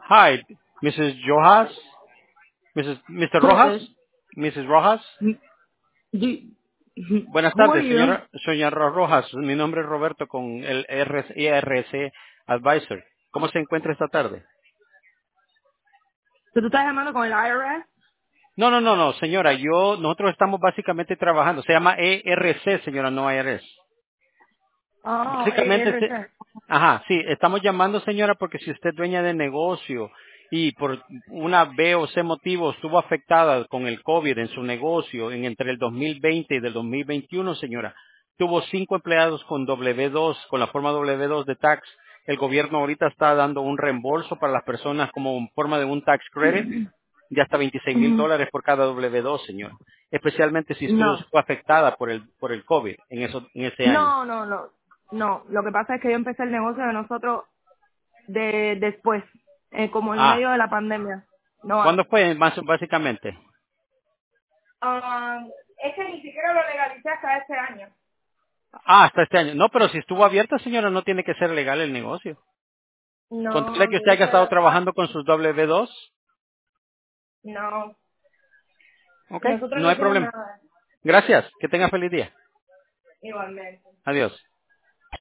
Hi, Mrs. Rojas, Mr. Who Rojas, is? Mrs. Rojas. Do, Buenas who are tardes, you? señora Rojas. Mi nombre es Roberto con el IRC Advisor. ¿Cómo se encuentra esta tarde? ¿Tú estás llamando con el IRS? No, señora. Nosotros estamos básicamente trabajando. Se llama ERC, señora, no IRS. Oh, Básicamente, ARS. ajá, sí, estamos llamando, señora, porque si usted es dueña de negocio y por una B o C motivo estuvo afectada con el COVID en su negocio entre el 2020 y del 2021, señora, tuvo 5 empleados con W2, con la forma W2 de tax. El gobierno ahorita está dando un reembolso para las personas como en forma de un tax credit de hasta Ujú. $26,000 por cada W2, señora. Especialmente si estuvo No, fue afectada por el COVID en ese año. no, no, no. No, lo que pasa es que yo empecé el negocio de nosotros después, como en Ah, medio de la pandemia. No ¿cuándo antes. fue básicamente? Es que ni siquiera lo legalicé hasta este año. Ah, hasta este año. No, pero si estuvo abierta, señora, no tiene que ser legal el negocio. Contarle No, que usted haya estado ah, trabajando con sus W2. no. Ok, Nosotros no no hay hicimos problema. nada. Gracias. Que tenga feliz día. Igualmente. Adiós.